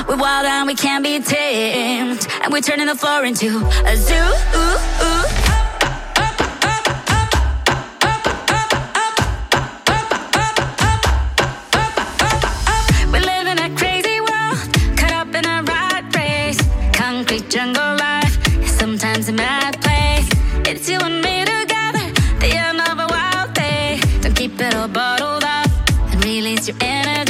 we're wild and we can't be tamed, and we're turning the floor into a zoo. We live in a crazy world, caught up in a rat race. Concrete jungle life, sometimes a mad place. It's you and me together, the end of a wild day. Don't keep it all bottled up and release your energy.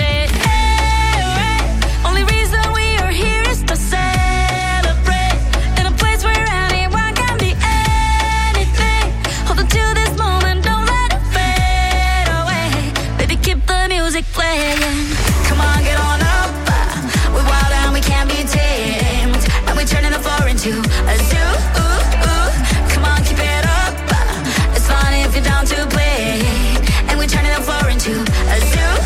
Come on, get on up. We're wild and we can't be tamed, and we're turning the floor into a zoo. Come on, keep it up. It's fun if you're down to play, and we're turning the floor into a zoo.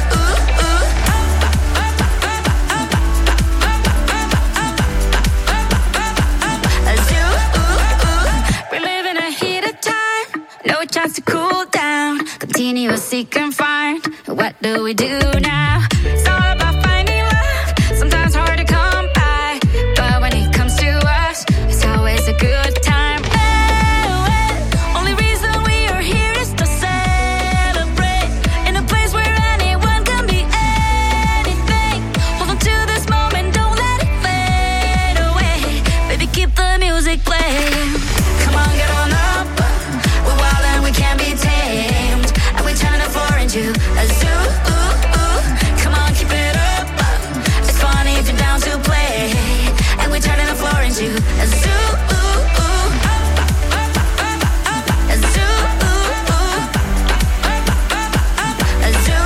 A zoo. We live in a heat of time, no chance to cool down. Continuous seek and find. What do we do now? It's all about finding love. Sometimes hard to come by, but when it comes to us, it's always a good time. Only reason we are here is to celebrate in a place where anyone can be anything. Hold on to this moment, don't let it fade away. Baby, keep the music playing. Come on, get on up. We're wild and we can't be tamed, and we're turning the floor into a zoo. Come on, keep it up. It's funny if you're down to play, and we're turning the floor into a zoo. A zoo. A zoo.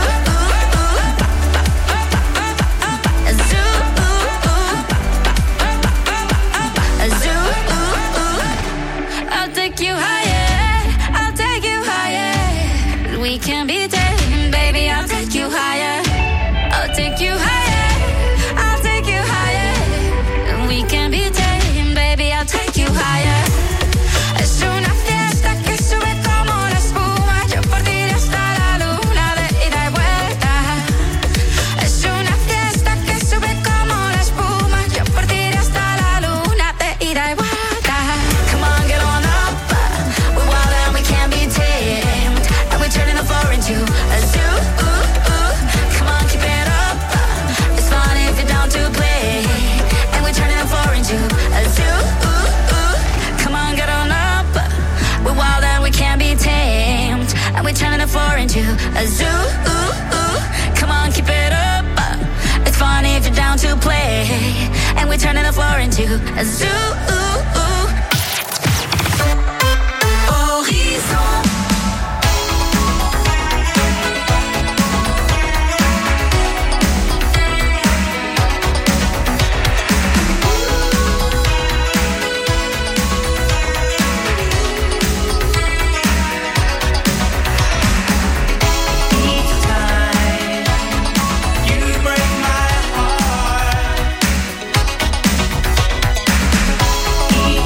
A zoo. A zoo. I'll take you higher. I'll take you higher. We can be taken, baby. I'll take you higher. I'll take you higher. I'll take you higher. We can be taken, baby. I'll take you higher. Es una fiesta que sube como la espuma. Yo por ti hasta la luna de ida y vuelta. Es una fiesta que sube como la espuma. Yo por ti hasta la luna de ida y vuelta. Come on, get on up. We're wild and we can't be tamed, and we're turning the floor into a zoo. Come on, keep it up. It's fun if you're down to play, and we're turning the floor into a zoo. Come on, get on up. We're wild and we can't be tamed, and we're turning the floor into a zoo. Come on, keep it up. It's fun if you're down to play, and we're turning the floor into a zoo. Horizon. Each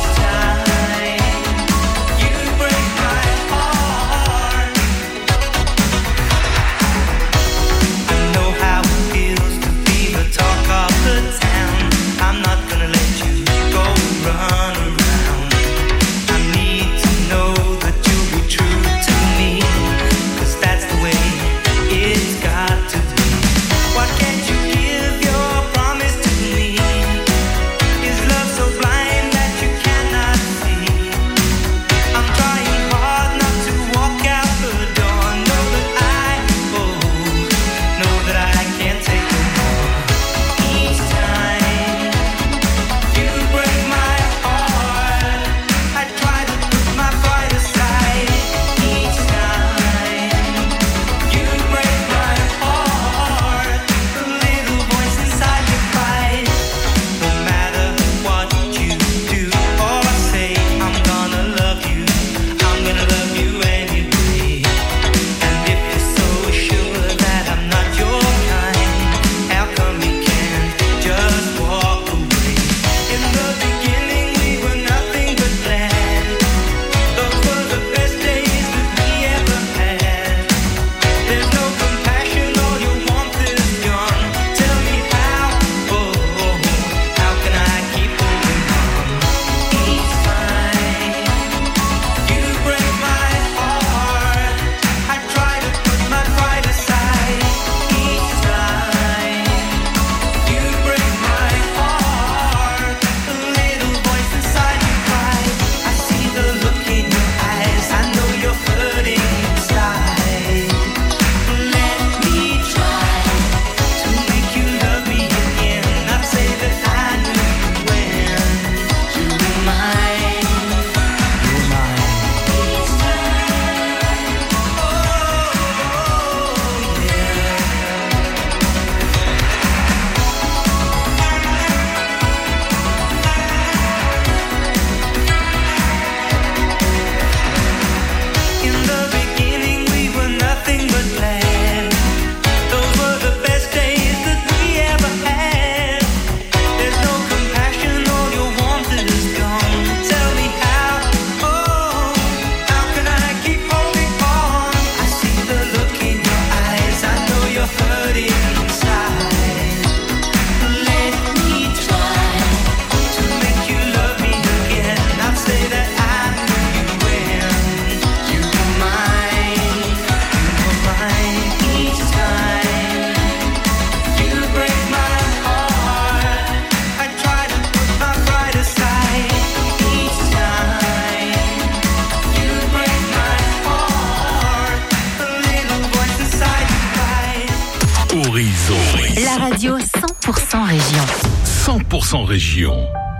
région. 100% région.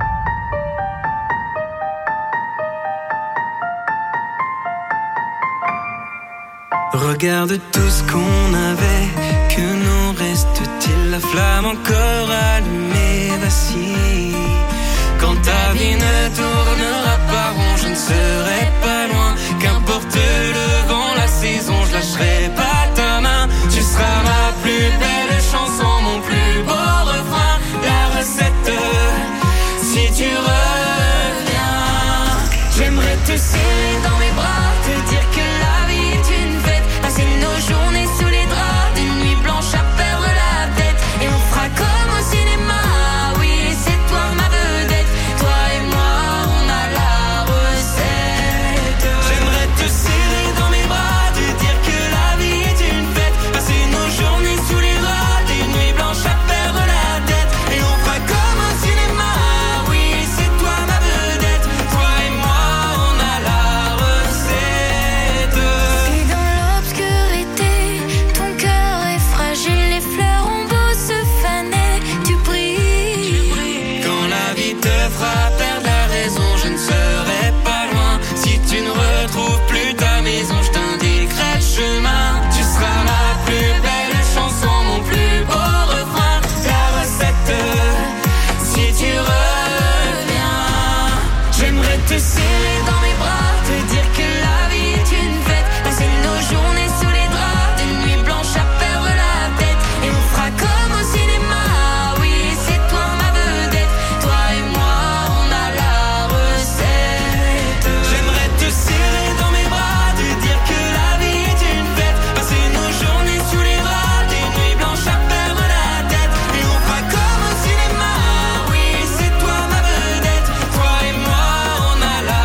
Regarde tout ce qu'on avait, que nous reste-t-il? La flamme encore allumée vacille. Quand ta vie ne tournera pas rond, je ne serai pas loin. Qu'importe le vent, la saison, je lâcherai pas ta main. Tu seras ma plus belle chanson, mon plus beau refrain. La recette, si tu reviens, j'aimerais te serrer dans mes bras, te dire que la vie est une fête. Passer nos journées sous les draps, des nuits blanches à perdre la tête. Et on fera comme au cinéma, oui, c'est toi ma vedette. Toi et moi, on a la recette. J'aimerais te serrer dans mes bras, te dire que la vie est une fête. Passer nos journées sous les draps, des nuits blanches à perdre la tête. Et on fera comme au cinéma, oui, c'est toi ma vedette. Toi et moi, on a la recette. Et dans l'obscurité, ton cœur est fragile, les fleurs ont beau se faner, tu brilles. Quand la vie te fera perdre la raison, je ne serai pas loin. Si tu ne retrouves plus ta maison, je t'indiquerai le chemin. Tu seras ma plus belle chanson, mon plus beau refrain. La recette, si tu reviens, j'aimerais te serrer dans mes bras, te dire que la vie est une fête. Passer nos journées sous les draps, des nuits blanches à perdre la tête. Et on fera comme au cinéma, oui, c'est toi ma vedette. Toi et moi, on a la recette. J'aimerais te serrer dans mes bras, te dire que la vie est une fête. Passer nos journées sous les draps, des nuits blanches à perdre la tête. Et on fera comme au cinéma, oui, c'est toi ma vedette. Toi et moi, on a la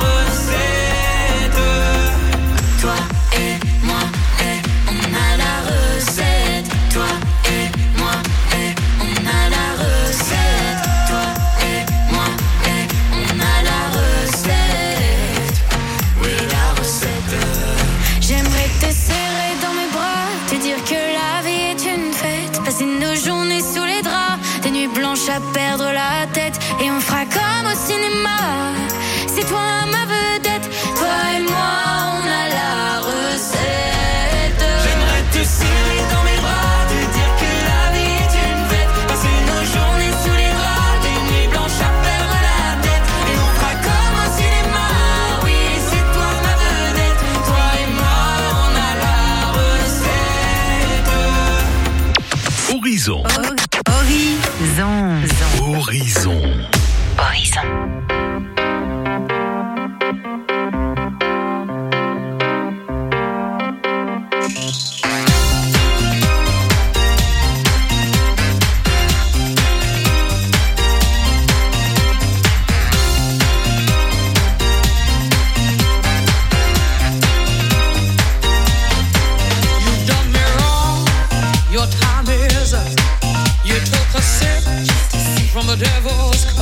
recette. Toi et moi, on a la recette. Toi et moi, on a la recette. Toi et moi, on a la recette. Oui, la recette. J'aimerais te serrer dans mes bras, te dire que la vie est une fête. Passer nos journées sous les draps, des nuits blanches à perdre la tête. Et on fera comme au cinéma, c'est toi ma vedette. Toi et moi, on a la recette. J'aimerais te serrer dans mes bras, te dire que la vie est une fête. Passer nos journées sous les draps, des nuits blanches à perdre la tête. Et on fera comme au cinéma, oui, c'est toi ma vedette. Toi et moi, on a la recette. Horizon. Horizon. You've done me wrong, your time is up. You took a sip from the devil's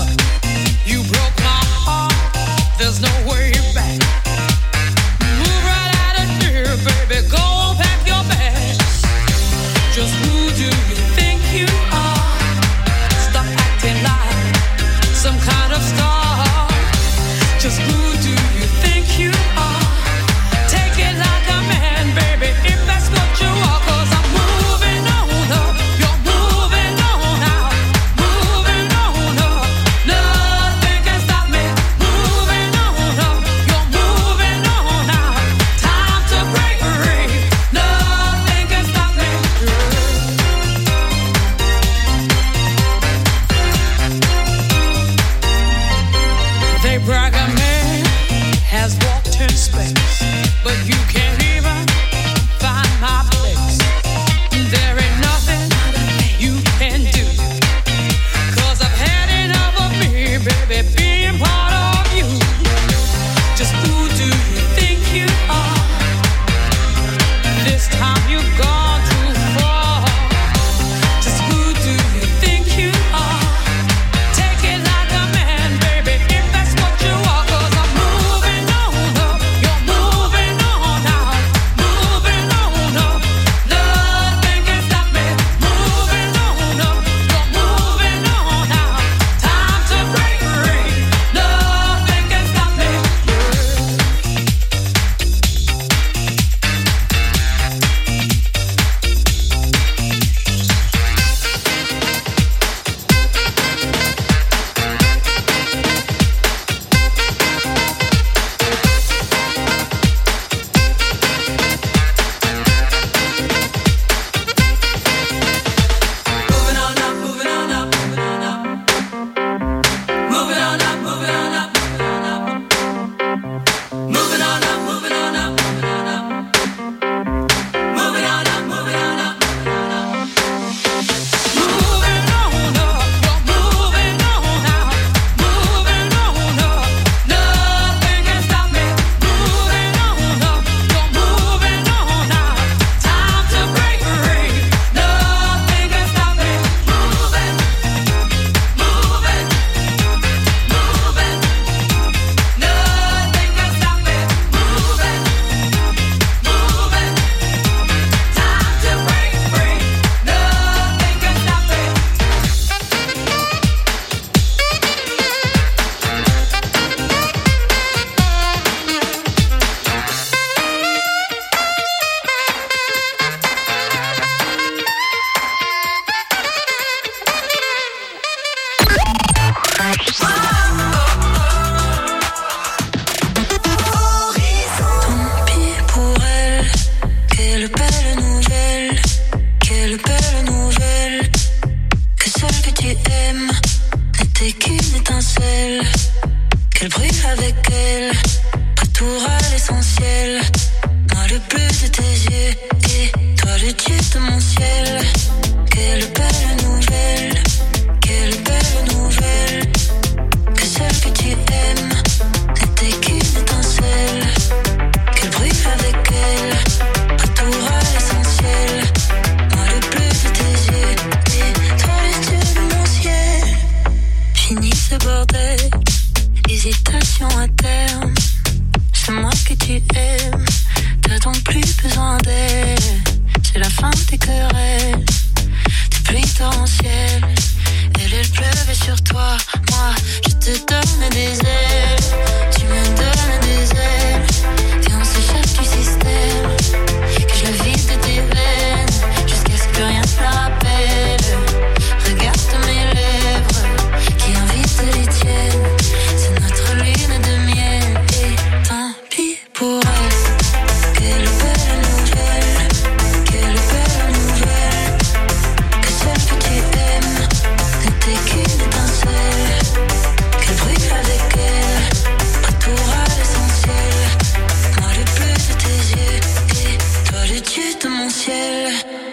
aimes n'était qu'une étincelle, qu'elle brûle avec elle, retour à l'essentiel. Moi le bleu de tes yeux et toi le dieu de mon ciel. Quelle belle nouvelle, quelle belle nouvelle, que celle que tu aimes n'était qu'une étincelle, qu'elle brûle avec elle, retour à l'essentiel. Moi le bleu de tes yeux et toi le dieu de mon ciel. Fini ce bordel, hésitation à terme, c'est moi que tu aimes, t'as donc plus besoin d'elle. C'est la fin des querelles, des pluies torrentielles. Elle pleuvait sur toi, moi je te donne des ailes, tu me donnes des ailes. Viens on s'échappe du système, que je le vide de tes veines, jusqu'à ce que plus rien ne me rappelle. Regarde mes lèvres, qui invitent les tiennes, c'est notre lune de miel. Et tant pis pour elle. Quelle belle nouvelle, quelle belle nouvelle, que celle que tu aimes n'était qu'une étincelle, qu'elle brûle avec elle, retour à l'essentiel. Moi le bleu de tes yeux et toi le dieu de mon ciel.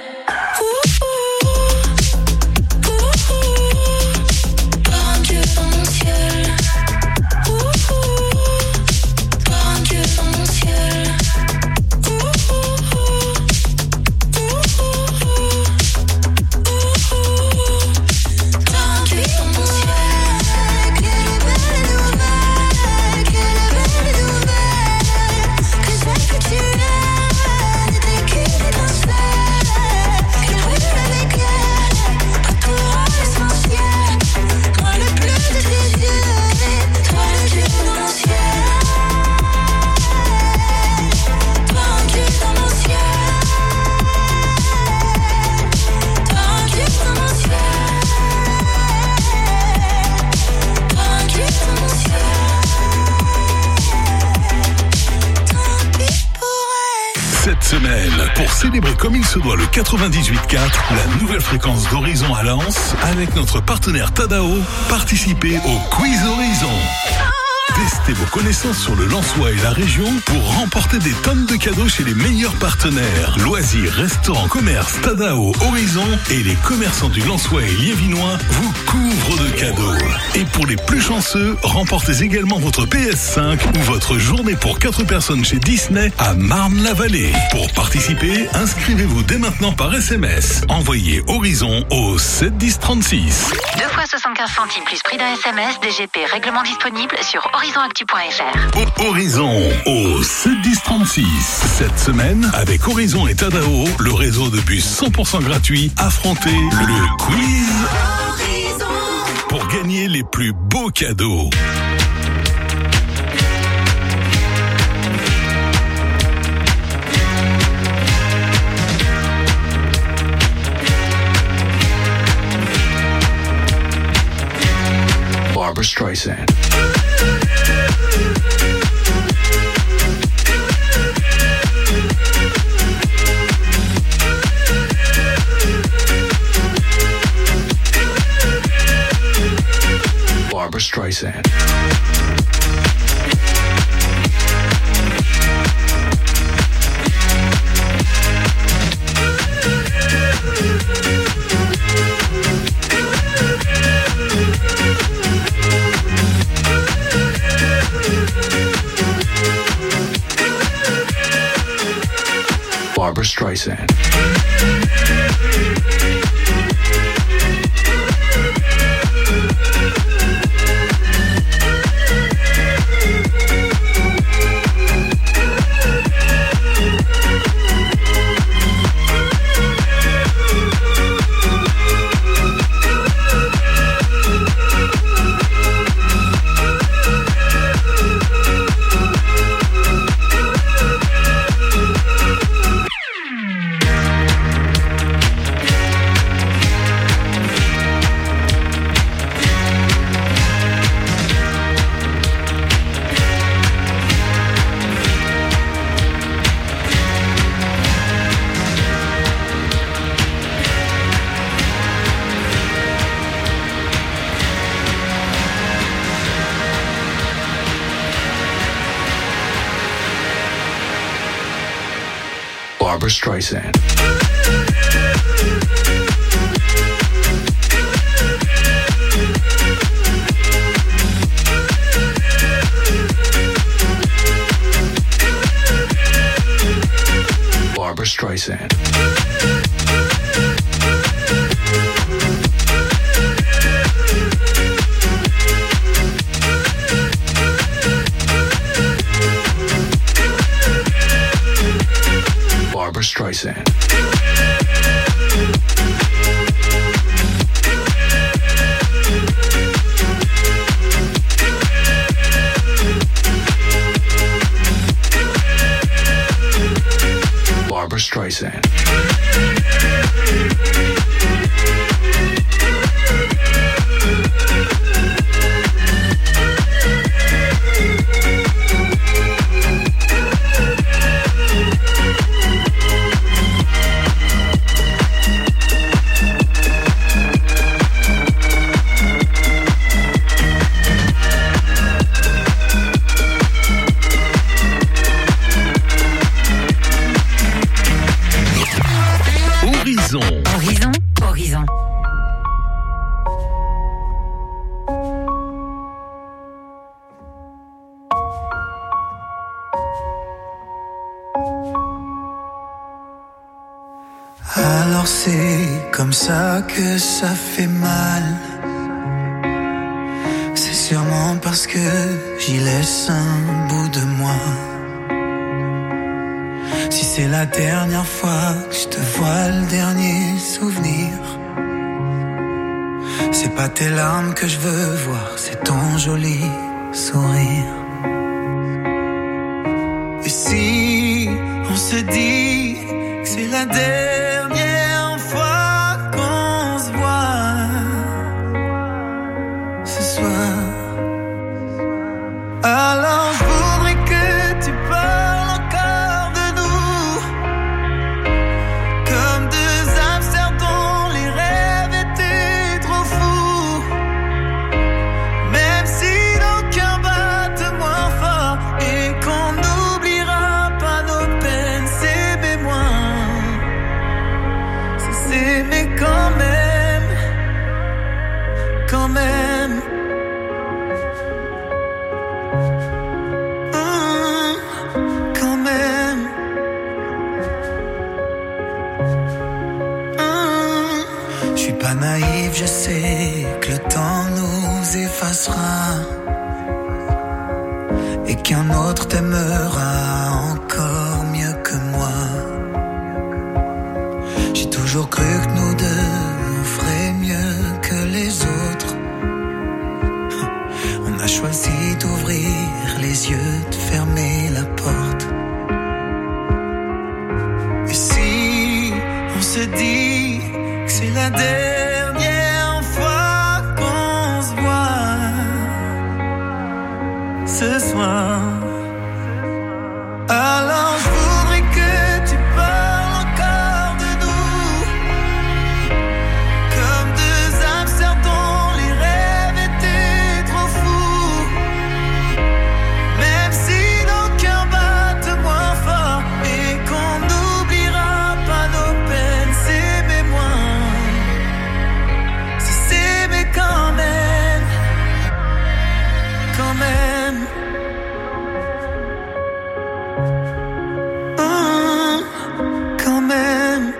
Par un dieu dans mon ciel. Par un dieu dans mon ciel. Cette semaine, pour célébrer comme il se doit le 98.4, la nouvelle fréquence d'Horizon à Lens, avec notre partenaire Tadao, participez au Quiz Horizon. Testez vos connaissances sur le Lensois et la région pour remporter des tonnes de cadeaux chez les meilleurs partenaires. Loisirs, restaurants, commerces, Tadao, Horizon et les commerçants du Lensois et Liévinois vous couvrent de cadeaux. Et pour les plus chanceux, remportez également votre PS5 ou votre journée pour 4 personnes chez Disney à Marne-la-Vallée. Pour participer, inscrivez-vous dès maintenant par SMS. Envoyez Horizon au 7 10 36. 2 fois 75 centimes plus prix d'un SMS, DGP, règlement disponible sur horizonactu.fr. Horizon au 7 10 36. Cette semaine, avec Horizon et Tadao, le réseau de bus 100% gratuit, affrontez le quiz Horizon pour gagner les plus beaux cadeaux. Barbra Streisand. Barbra Streisand. Barbra Streisand. Barbra Streisand. Barbra Streisand. Barbra Streisand. Barbra Streisand. Horizon. Alors c'est comme ça que ça fait mal. C'est sûrement parce que j'y laisse un bout de moi. Si c'est la dernière fois que je te vois, le dernier souvenir, c'est pas tes larmes que je veux voir, c'est ton joli sourire. Et si on se dit que c'est la dernière fois qu'on se voit ce soir, alors je voudrais que tu parles encore de nous, comme deux hamsters dont les rêves étaient trop fous. Même si nos cœurs battent moins fort et qu'on n'oubliera pas nos peines, s'aimer moins, c'est s'aimer quand même, quand même. Quand même. Je suis pas naïf, je sais que le temps nous effacera et qu'un autre t'aimera encore mieux que moi. J'ai toujours cru que nous deux on ferait mieux que les autres. On a choisi d'ouvrir les yeux, de fermer la porte. Et si on se dit que c'est la dernière fois qu'on se voit ce soir, alors je voudrais que tu parles encore de nous, comme deux hamsters dont les rêves étaient trop fous. Même si nos cœurs battent moins fort et qu'on n'oubliera pas nos peines, s'aimer moins, c'est s'aimer quand même, quand même. Quand même.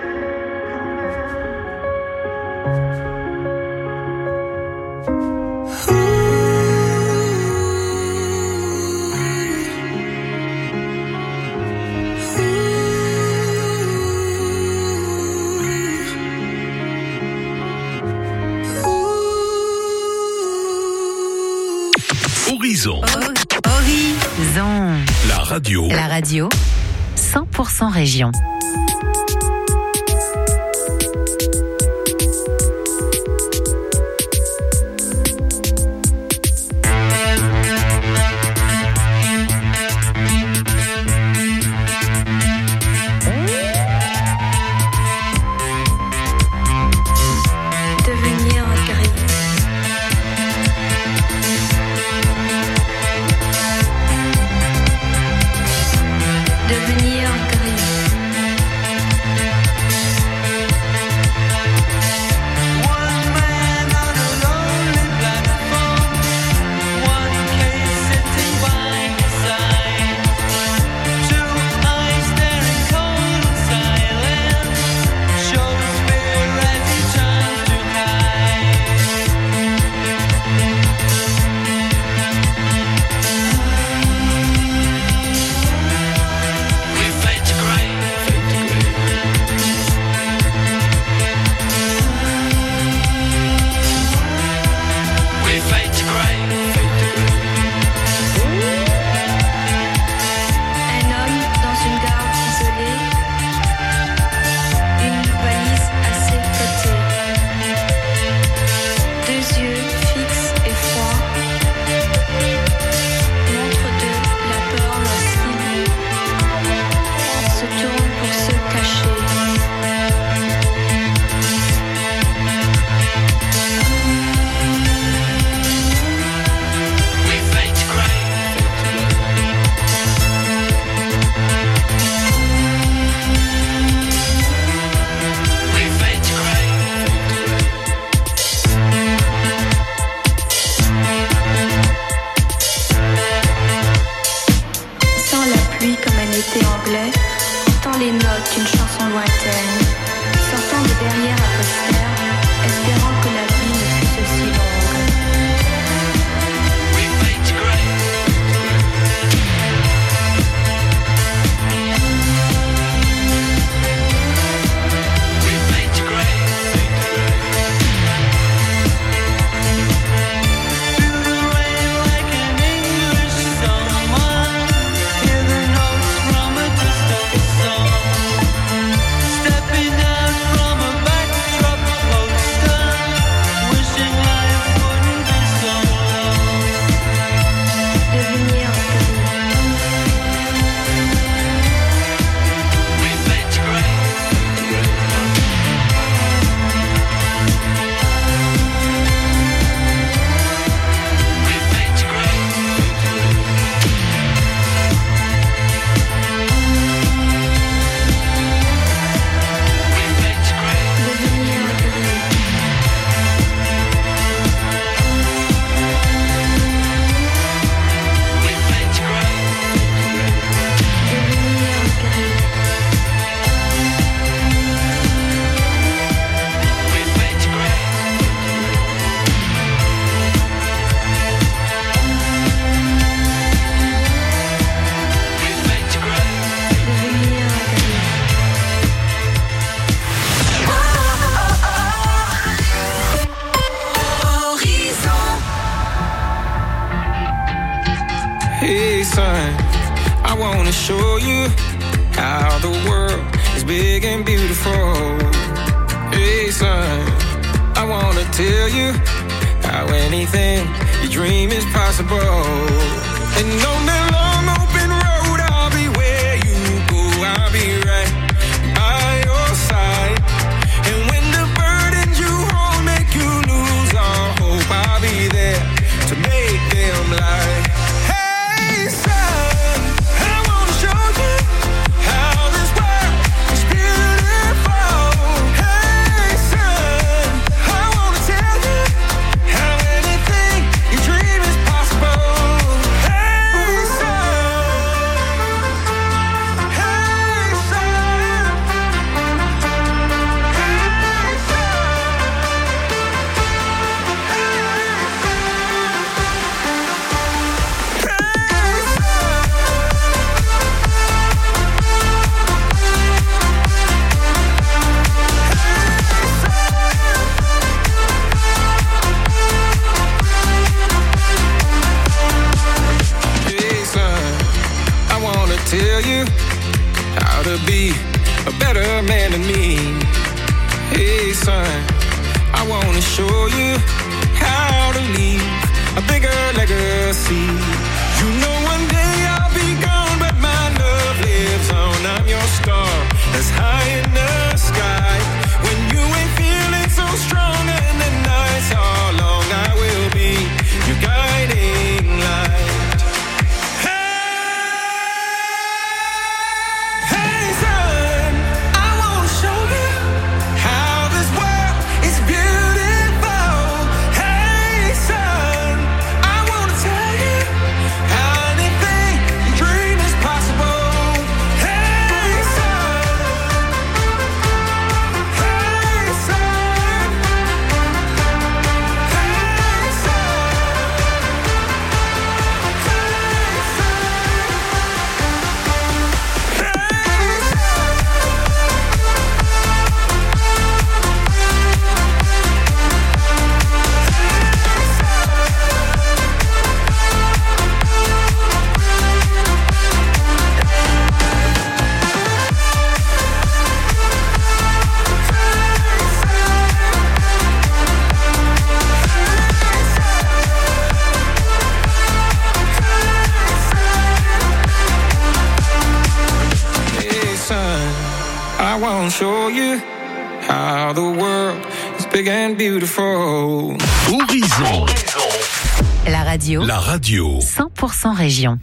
Horizon. Horizon. La radio. La radio 100% région. Devenir gris. Devenir gris. Un homme dans une gare isolée, une valise à ses côtés, deux yeux fixes et froids, montre de la peur lorsqu'il se tourne pour se cacher. Sans la pluie comme un été anglais, portant les notes d'une chanson lointaine, sortant de derrière un poster, espérant que la vie ne fût aussi longue. Hey son, I wanna show you how the world is big and beautiful. Hey son, I wanna tell you how anything you dream is possible. And on that long open road, I'll be where you go, I'll be right by your side. And when the burdens you hold make you lose all hope, I'll be there to make them lie. Tell you how to be a better man than me. Hey son, I wanna show you how to leave a bigger legacy. You know one day I'll be gone, but my love lives on. I'm your star that's high in the sky. When you ain't feeling so strong and the nights are long, I will be your guiding light. Beautiful. show you how the world is big and beautiful. Horizon. La radio. La radio. 100% région.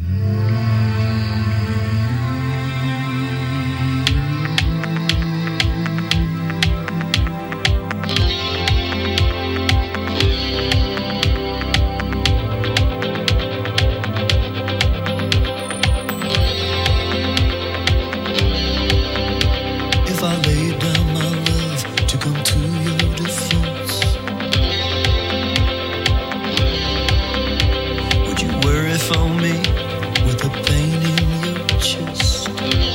If I lay down my love to come to your defense, would you worry for me with the pain in your chest?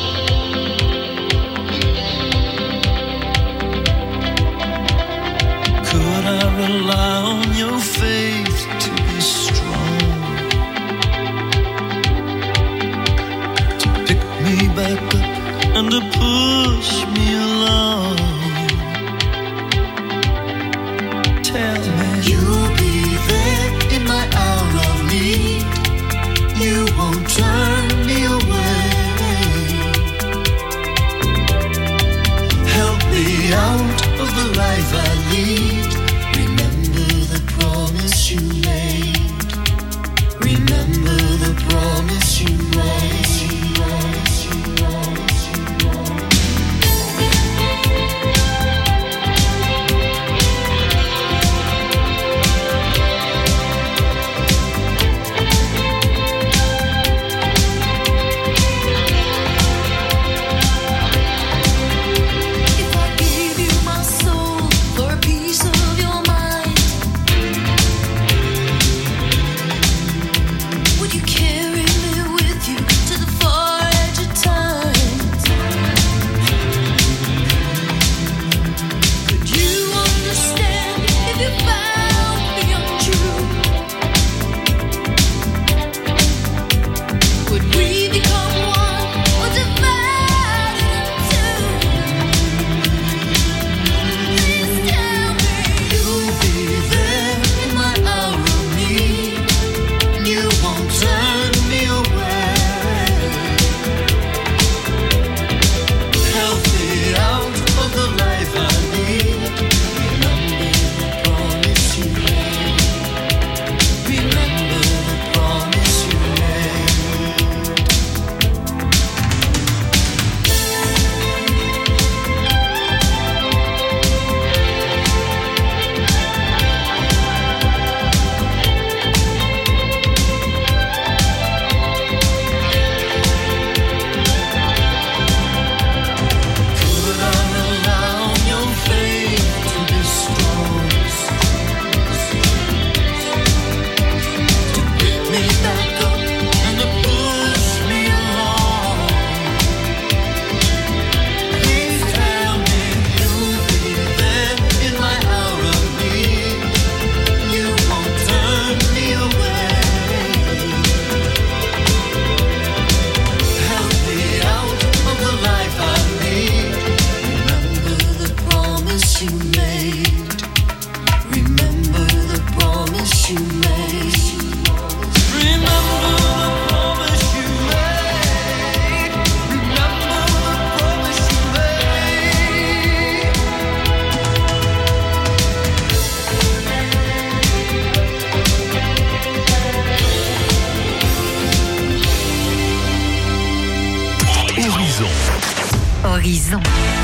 Could I rely on your faith to be strong, to pick me back up and to push me along? Tell me you'll be there in my hour of need. You won't turn me away. Help me out of the life I lead. Remember the promise you made. Remember the promise you made. If I gave you my soul for a piece of your mind, would you carry me with you to the far edge of time? Could you understand if you found me untrue? Would we become one or divide in two? Please tell me you'll be there in my hour of need. You won't turn me away. Help me out of the life I need. Remember the promise you made. Remember the promise you made. Could I rely on your faith to be strong, to pick me back up and to push me along? Please tell me you'll be there in my hour of need. You won't turn me away. Help me out of the life I lead. Remember the promise you made. Remember the promise you made. Remember the promise you made. Remember the promise you made. Horizon. Horizon.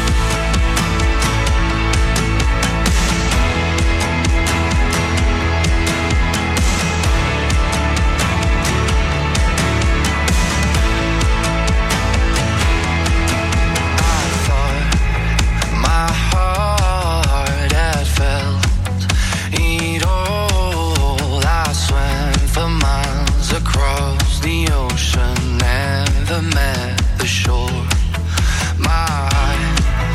My heart had felt it all. I swam for miles across the ocean, never met the shore. My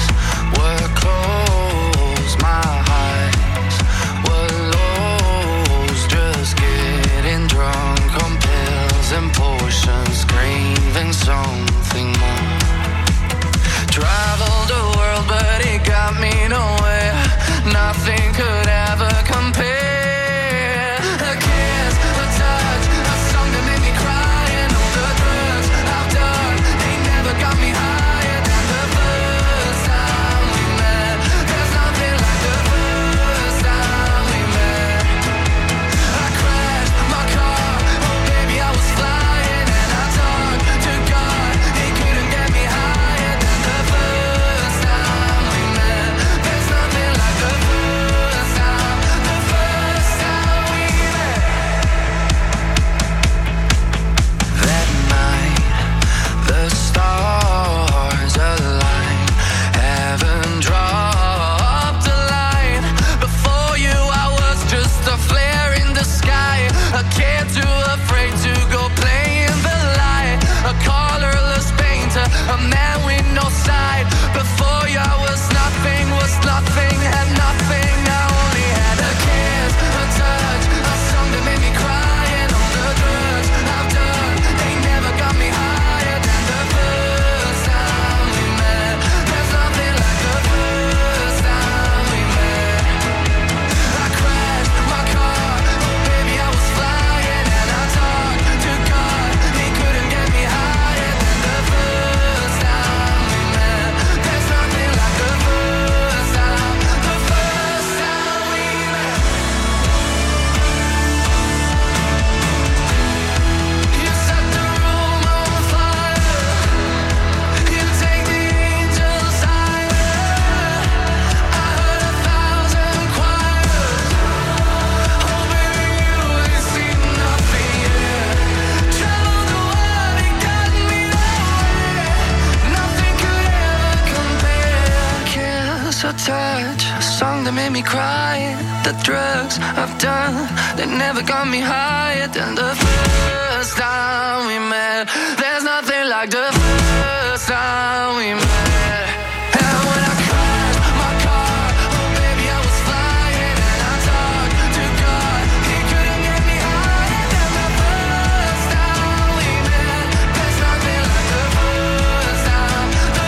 me crying. The drugs I've done, they never got me higher than the first time we met. There's nothing like the first time we met. And when I crashed my car, oh baby I was flying. And I talked to God, he couldn't get me higher than the first time we met. There's nothing like the first time we met.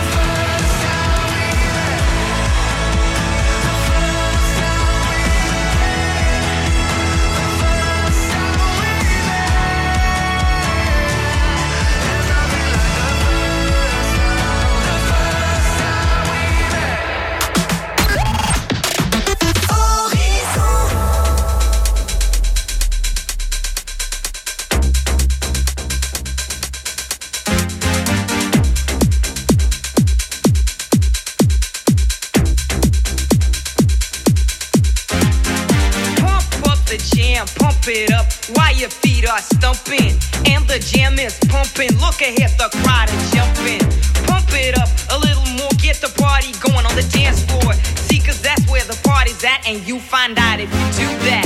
Pump it up while your feet are stumping and the jam is pumping. Look ahead, the crowd is jumping. Pump it up a little more, get the party going on the dance floor. See, cause that's where the party's at, and you find out if you do that.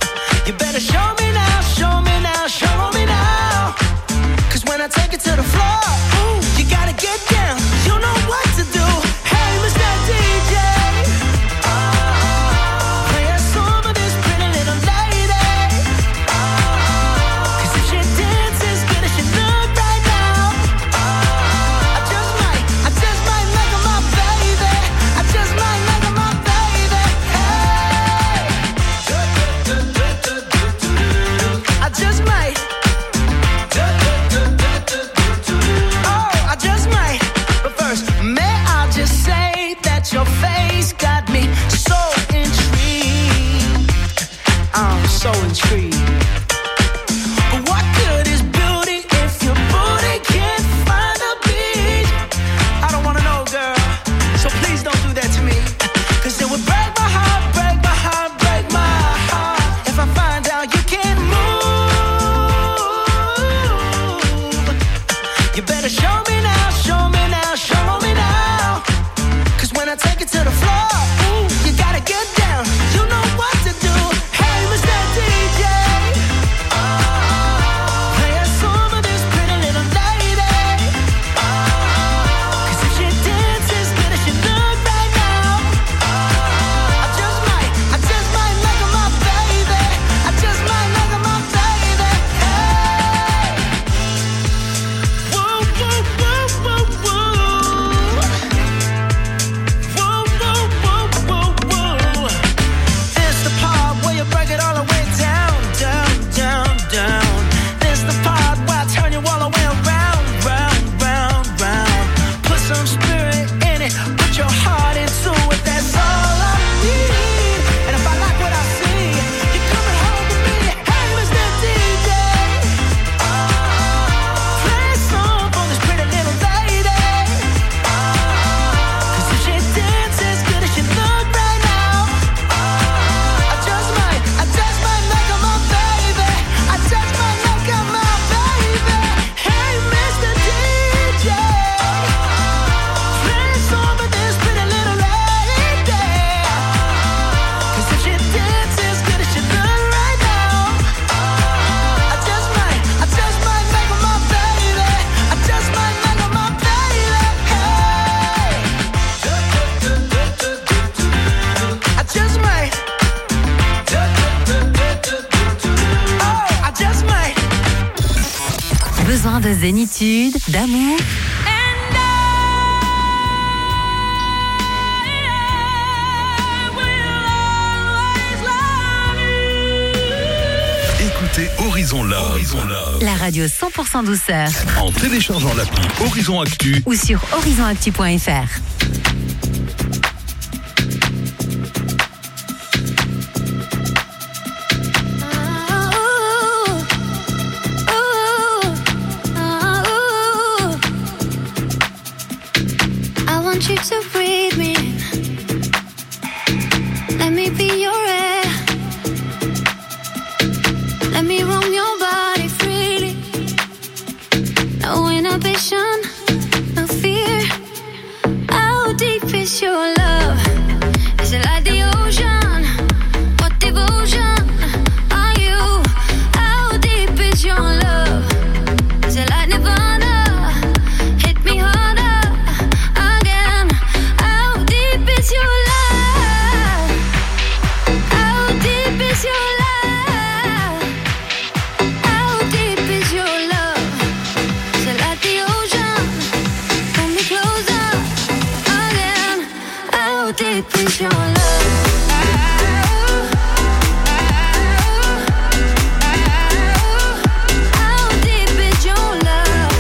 Show me now, 'cause when I take it to the floor Plein de zénitude, d'amour. Écoutez Horizon Love. La radio 100% douceur. En téléchargeant l'appli Horizon Actu ou sur horizonactu.fr. I want you to breathe me. Let me be your air. Let me roam your body freely. No inhibition, no fear. How deep is your love? Is it like the ocean? What devotion are you? How deep is your love? Is it like Nirvana? Hit me harder again. How deep is your love? How deep is your love? How deep is your love? Is it like the ocean? Pull me closer again. How deep is your love? How deep is your love?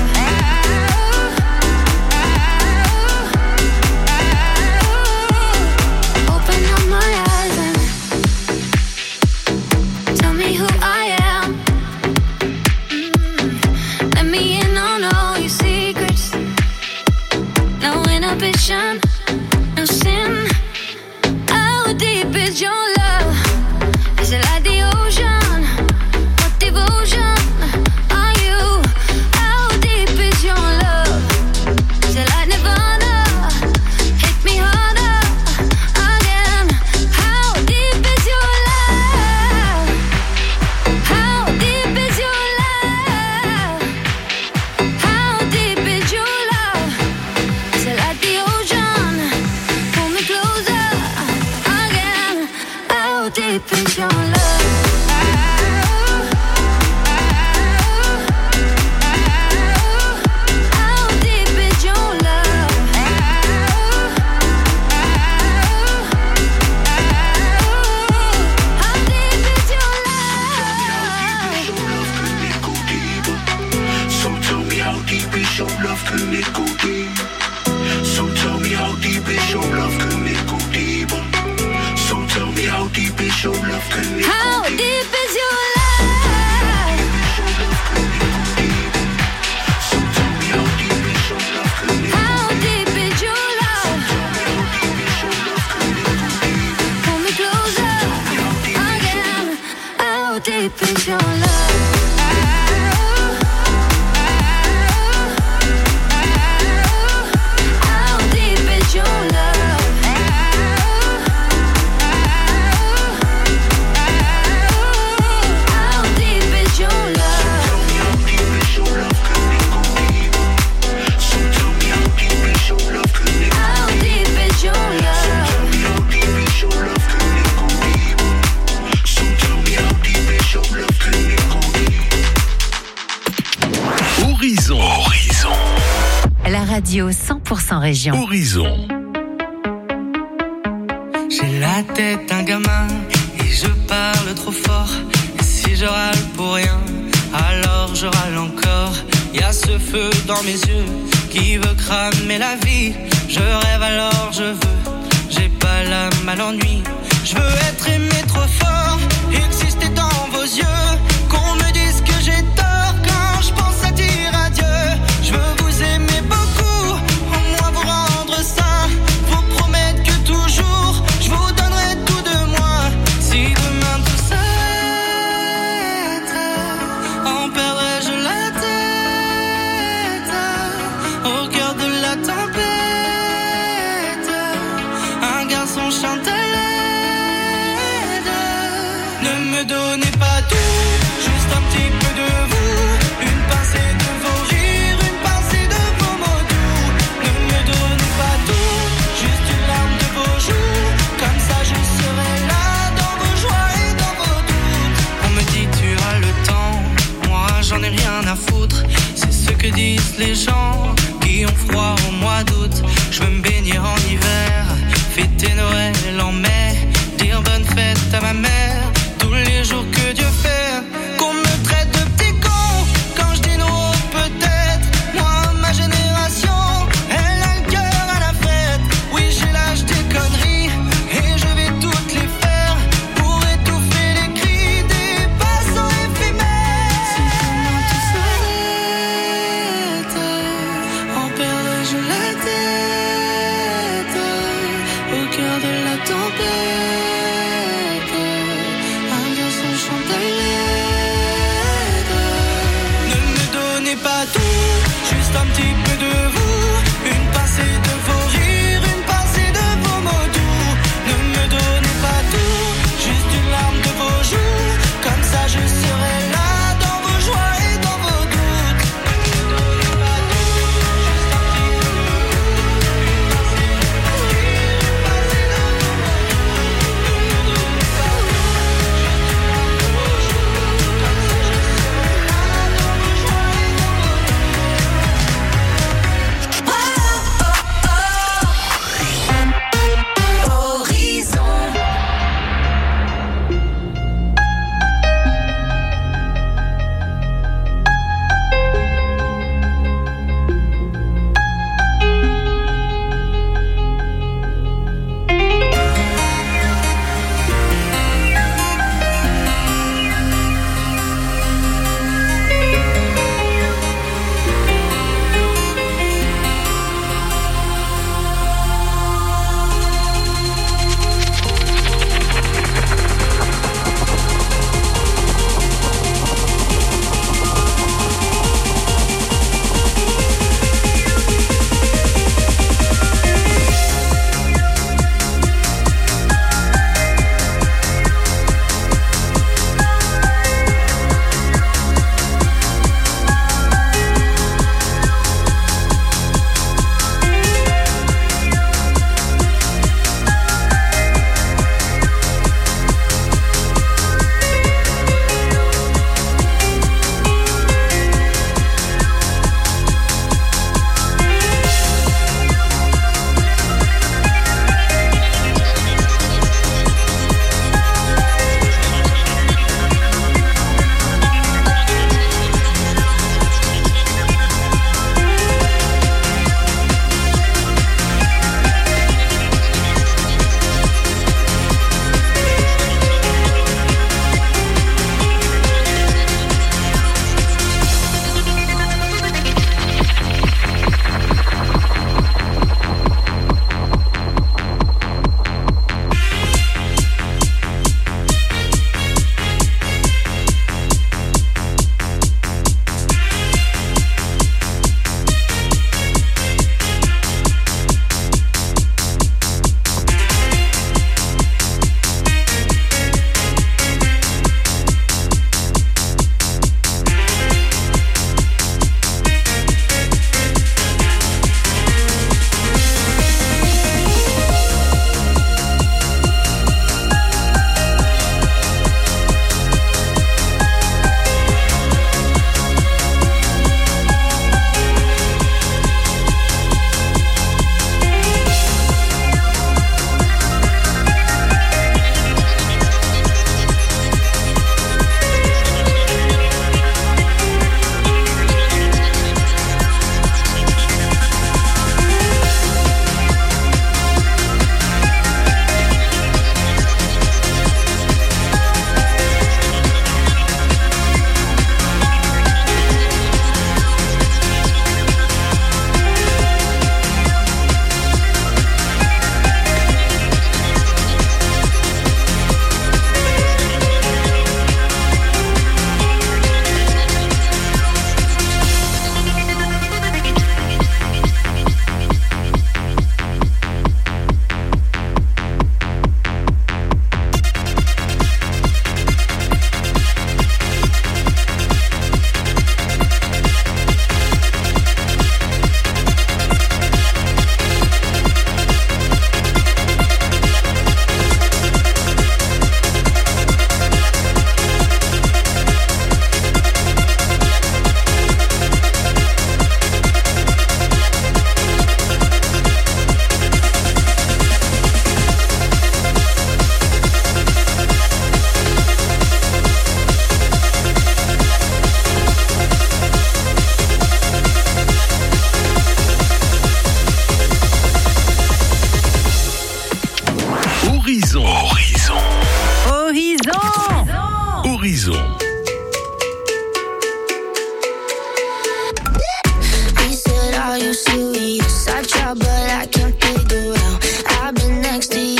Open up my eyes and tell me who I am. Let me in on all your secrets. No inhibition, no sin. How deep is your love? Is it like the ocean? What devotion are you? How deep is your love? Is it like Nirvana? Hit me harder again. How deep is your love? How deep is your love? How deep is your love? Is it like the ocean? Pull me closer again. How deep is your love? How deep is your love? How deep is your love? So tell me how deep is your love, can it go deep? So tell me how deep is your love, can it go deeper? So tell me how deep is your love, can it go How deep? deep is your love? So tell me how deep is your love, can it How deep is your love? Pull me closer again. How deep is your love? How deep is your love? How deep is your love? So tell me how deep is your love, can it go How deep is your love? Tell me how deep is your love, can it go deep? So tell me how deep is your love, can it go deep? Horizon. La radio 100% région. Horizon. J'ai la tête d'un gamin et je parle trop fort. Et si je râle pour rien, alors je râle encore. Y a ce feu dans mes yeux qui veut cramer la vie. Je rêve alors je veux, j'ai pas l'âme à l'ennui. Je veux être aimé trop fort, exister dans vos yeux. Qu'on me dise que j'ai tort quand je pense à dire adieu. Je veux vous aimer beaucoup, au moins vous rendre ça. Vous promettre que toujours je vous donnerai tout de moi. Si demain tout s'arrête, en perdrais-je la tête au cœur de la tempête. Un garçon chante à l'aide. Ne me donnez pas tout, juste un petit peu de vous. Une pincée de vos rires, une pincée de vos mots doux. Ne me donnez pas tout, juste une larme de vos joues. Comme ça je serai là dans vos joies et dans vos doutes. On me dit tu as le temps, moi j'en ai rien à foutre. C'est ce cœur de la tempête, avec son chantal l'aide. Ne me donnez pas tout, juste un petit peu de vous, une pincée de vos rires, une pincée de vos mots doux. Ne me donnez pas tout, juste une larme de vos joues, comme ça je serai là dans vos joies et dans vos doutes. Ne me donnez pas tout, juste un petit peu de vous, une pincée de vos rires, une pincée de vos mots doux. Ne me donnez pas tout, juste une larme de vos joues, comme ça je serai là dans vos joies et dans vos doutes. Horizon. He said, are you serious? I try, but I can't figure out. I've been next to you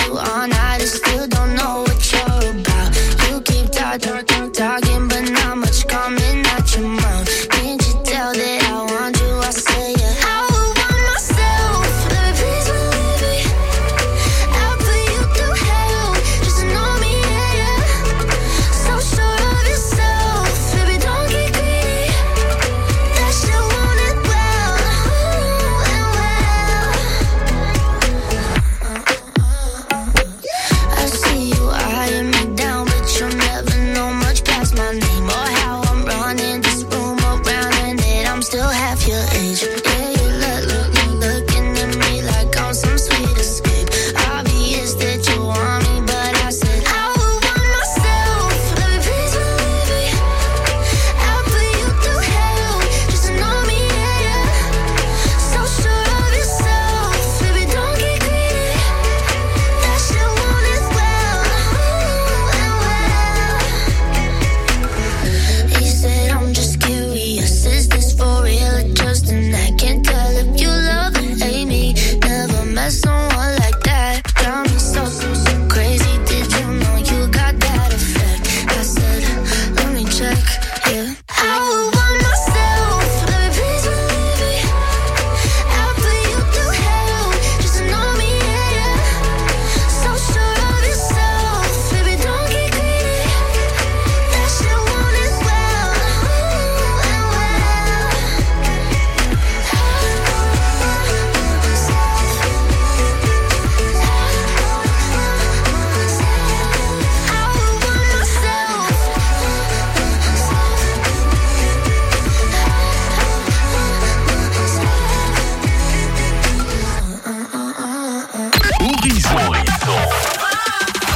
Horizon.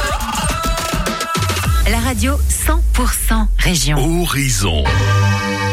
La radio 100% région. Horizon.